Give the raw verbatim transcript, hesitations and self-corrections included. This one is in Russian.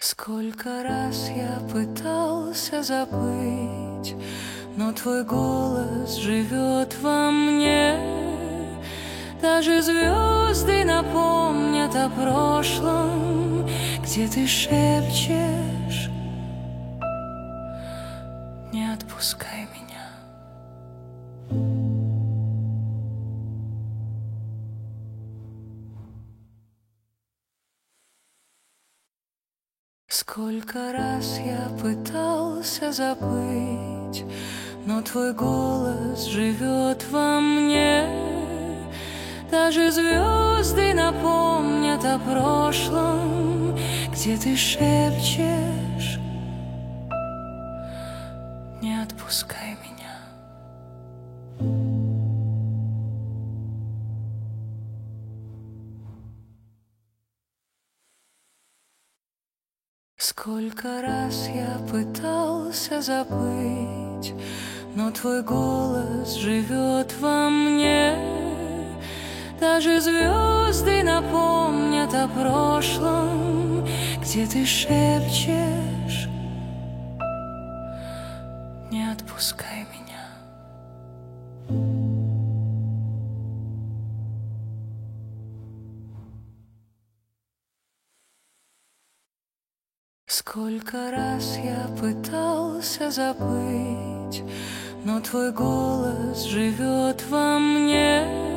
Сколько раз я пытался забыть, но твой голос живет во мне. Даже звезды напомнят о прошлом, где ты шепчешь: не отпускай меня. Сколько раз я пытался забыть, но твой голос живет во мне. Даже звезды напомнят о прошлом, где ты шепчешь: не отпускай меня. Сколько раз я пытался забыть, но твой голос живет во мне. Даже звезды напомнят о прошлом, где ты шепчешь: не отпускай меня. Сколько раз я пытался забыть, но твой голос живет во мне.